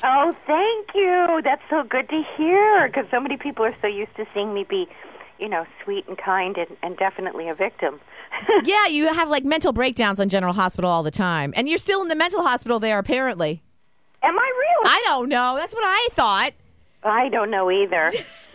Oh, thank you. That's so good to hear, because so many people are so used to seeing me be, sweet and kind and definitely a victim. Yeah, you have like mental breakdowns on General Hospital all the time. And you're still in the mental hospital there, apparently. Am I really? I don't know. That's what I thought. I don't know either.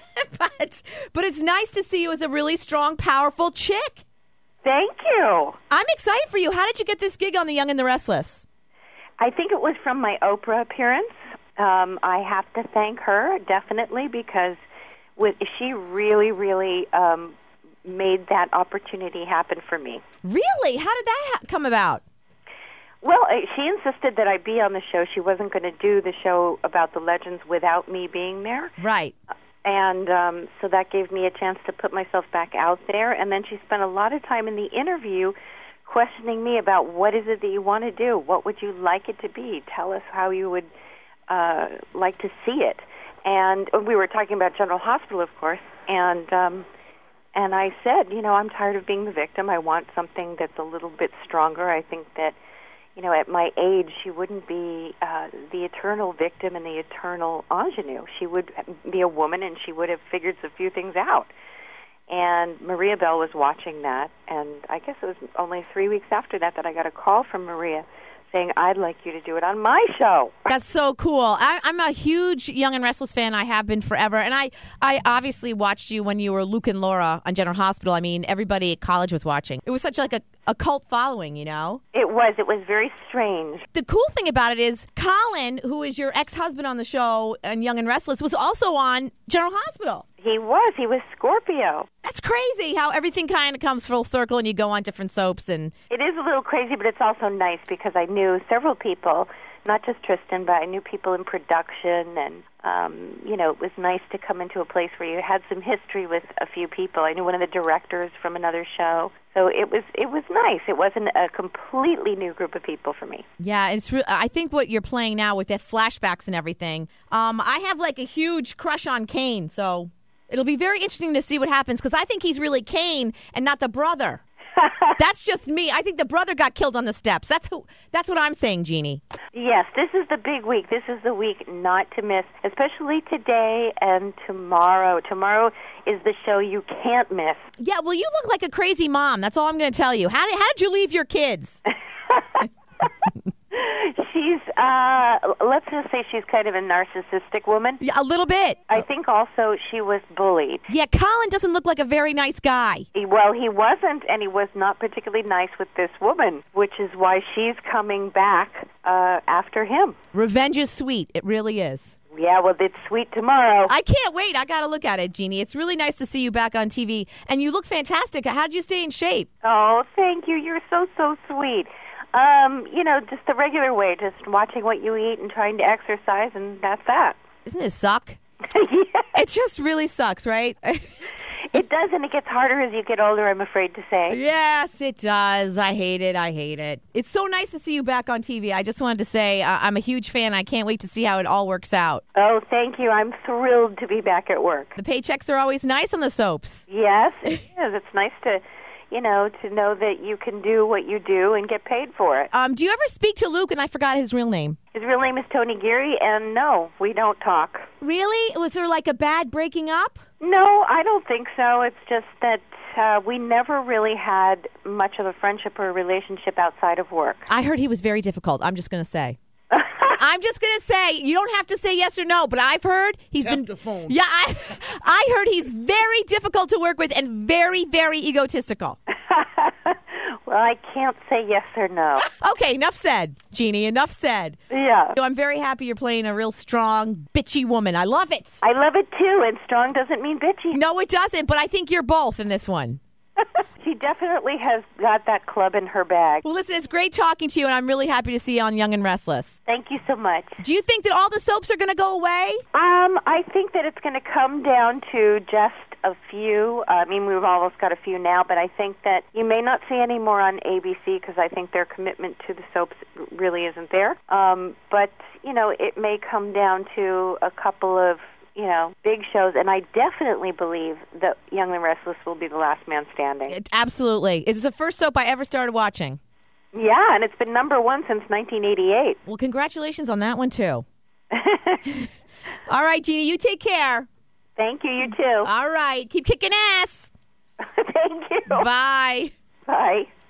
But it's nice to see you as a really strong, powerful chick. Thank you. I'm excited for you. How did you get this gig on The Young and the Restless? I think it was from my Oprah appearance. I have to thank her, definitely, because she really, really made that opportunity happen for me. Really? How did that come about? Well, she insisted that I be on the show. She wasn't going to do the show about the legends without me being there. Right. And so that gave me a chance to put myself back out there. And then she spent a lot of time in the interview questioning me about what is it that you want to do? What would you like it to be? Tell us how you would like to see it. And we were talking about General Hospital, of course, and I said, I'm tired of being the victim. I want something that's a little bit stronger. I think that, at my age, she wouldn't be the eternal victim and the eternal ingenue. She would be a woman, and she would have figured a few things out. And Maria Bell was watching that, and I guess it was only 3 weeks after that I got a call from Maria saying, I'd like you to do it on my show. That's so cool. I'm a huge Young and Restless fan. I have been forever. And I obviously watched you when you were Luke and Laura on General Hospital. I mean, everybody at college was watching. It was such like a cult following, It was. It was very strange. The cool thing about it is Colin, who is your ex-husband on the show and Young and Restless, was also on General Hospital. He was. He was Scorpio. That's crazy how everything kind of comes full circle and you go on different soaps. And it is a little crazy, but it's also nice because I knew several people, not just Tristan, but I knew people in production. And, it was nice to come into a place where you had some history with a few people. I knew one of the directors from another show. So it was nice. It wasn't a completely new group of people for me. Yeah, I think what you're playing now with the flashbacks and everything, I have like a huge crush on Kane, so it'll be very interesting to see what happens because I think he's really Kane and not the brother. That's just me. I think the brother got killed on the steps. That's what I'm saying, Jeannie. Yes, this is the big week. This is the week not to miss, especially today and tomorrow. Tomorrow is the show you can't miss. Yeah, well, you look like a crazy mom. That's all I'm going to tell you. How did you leave your kids? She's, let's just say she's kind of a narcissistic woman. Yeah, a little bit. I think also she was bullied. Yeah, Colin doesn't look like a very nice guy. Well, he wasn't, and he was not particularly nice with this woman, which is why she's coming back after him. Revenge is sweet. It really is. Yeah, well, it's sweet tomorrow. I can't wait. I got to look at it, Jeannie. It's really nice to see you back on TV, and you look fantastic. How did you stay in shape? Oh, thank you. You're so, so sweet. Just the regular way, just watching what you eat and trying to exercise, and that's that. Doesn't it suck? Yeah. It just really sucks, right? It does, and it gets harder as you get older, I'm afraid to say. Yes, it does. I hate it. It's so nice to see you back on TV. I just wanted to say I'm a huge fan. I can't wait to see how it all works out. Oh, thank you. I'm thrilled to be back at work. The paychecks are always nice on the soaps. Yes, it is. It's nice to know that you can do what you do and get paid for it. Do you ever speak to Luke? And I forgot his real name. His real name is Tony Geary, and no, we don't talk. Really? Was there like a bad breaking up? No, I don't think so. It's just that we never really had much of a friendship or a relationship outside of work. I heard he was very difficult. I'm just going to say. You don't have to say yes or no, but I've heard he's been. The phone. Yeah, I heard he's very difficult to work with and very, very egotistical. Well, I can't say yes or no. Okay, enough said, Jeannie. Enough said. Yeah. So I'm very happy you're playing a real strong, bitchy woman. I love it. I love it too, and strong doesn't mean bitchy. No, it doesn't, but I think you're both in this one. She definitely has got that club in her bag. Well, listen, it's great talking to you, and I'm really happy to see you on Young and Restless. Thank you so much. Do you think that all the soaps are going to go away? I think that it's going to come down to just a few. I mean, we've almost got a few now, but I think that you may not see any more on ABC because I think their commitment to the soaps really isn't there. But, it may come down to a couple of big shows, and I definitely believe that Young and Restless will be the last man standing. Absolutely. It's the first soap I ever started watching. Yeah, and it's been number one since 1988. Well, congratulations on that one, too. All right, Jeannie, you take care. Thank you. You too. All right. Keep kicking ass. Thank you. Bye. Bye.